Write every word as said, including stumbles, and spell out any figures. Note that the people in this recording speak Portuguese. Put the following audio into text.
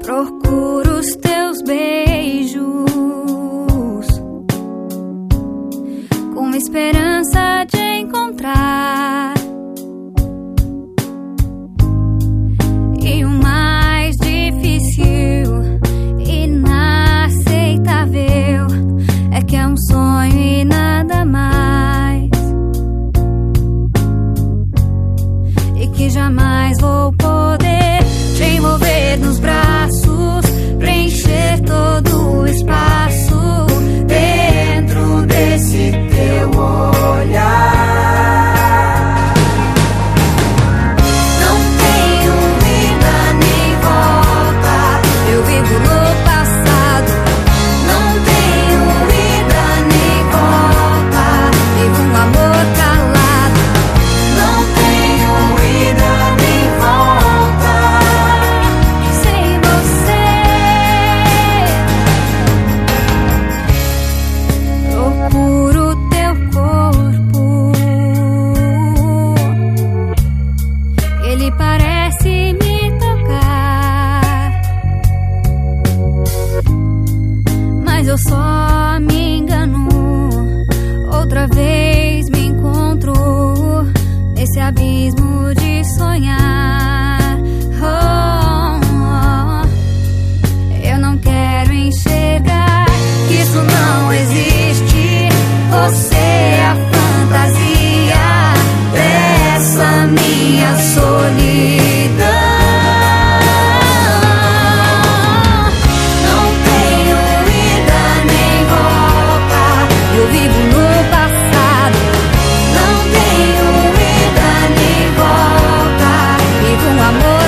Procuro os teus beijos com esperança de encontrar. E o mais difícil, inaceitável, é que é um sonho e nada mais, e que jamais vou poder te envolver nos braços, preencher todo o espaço dentro desse teu olhar. Não tenho ida nem volta, eu vivo no passado. Não tenho ida nem volta, vivo um amor calado. Não tenho ida nem volta sem você. Procuro teu corpo, ele parece me tocar, mas eu só me engano. Outra vez me encontro nesse abismo de sonhar. Oh, oh. Eu não quero enxergar que isso não existe. Você é a fantasia dessa minha solidão. Não tenho ida nem volta, eu vivo no passado. Não tenho ida nem volta, vivo um amor